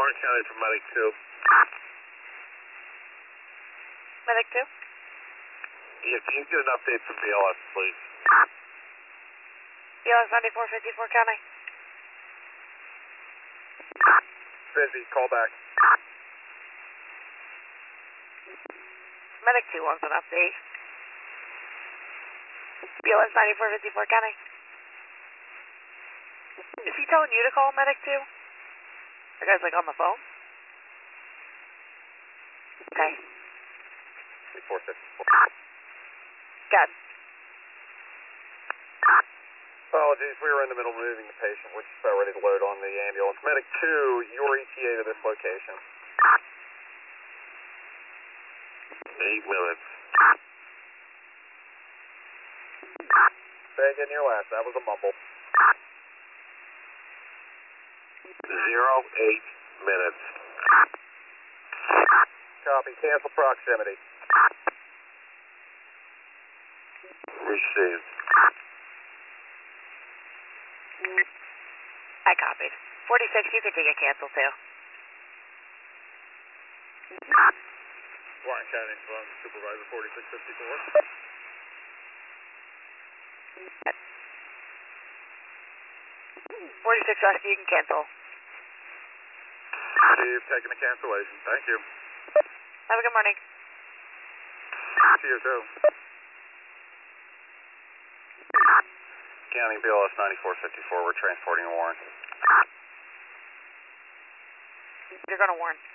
Warren County for Medic 2. Medic 2? Yeah, can you get an update from BLS, please? BLS 9454 County. Busy, call back. Medic 2 wants an update. BLS 9454 County. Is he telling you to call Medic 2? The guy's like on the phone? Okay. 454. Good. Apologies, we were in the middle of moving the patient. We're just about ready to load on the ambulance. Medic 2, your ETA to this location. 8 minutes. Say again your last, that was a mumble. 08 minutes. Copy, cancel proximity. Received. I copied. 46, you can take a cancel too. Warren County from Supervisor 4654. 46 Rescue, you can cancel. Steve, taking a cancellation. Thank you. Have a good morning. To you too. County BLS 9454, we're transporting a Warren. You're going to Warren.